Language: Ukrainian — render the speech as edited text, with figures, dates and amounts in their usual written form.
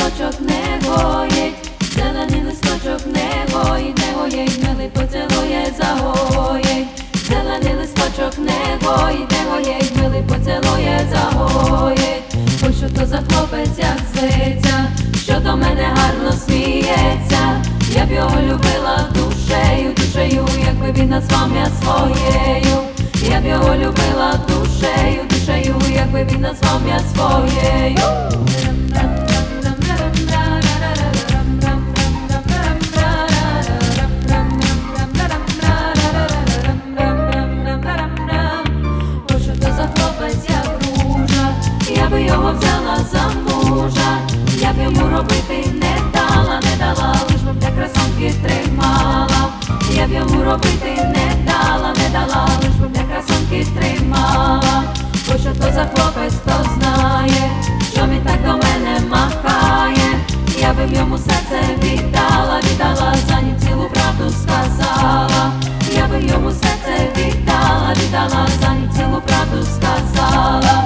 листочок не гоїть, зелений листочок не гоїть, не гоїть, милий поцілує, загоїть. Зелений листочок не гоїть, не гоїть, милий поцілує, загоїть. Ой, що то за хлопець, як зветься, що до мене гарно сміється. Я б його любила душею, душею, якби він назвав мене своєю. Я б його любила душею, душею, якби він назвав мене своєю. Ой, що то за хлопець, як ружа, я би його взяла за мужа. Я б йому робити не дала, не дала, лиш би для красунки тримала. Я б йому робити не дала, не дала, лиш би для красунки тримала. Ой, що то за хлопець, хто знає, що він так до мене махає. Я би йому серце віддала, віддала, за ним цілу правду сказала. Я би йому серце віддала, віддала, за ним цілу правду сказала.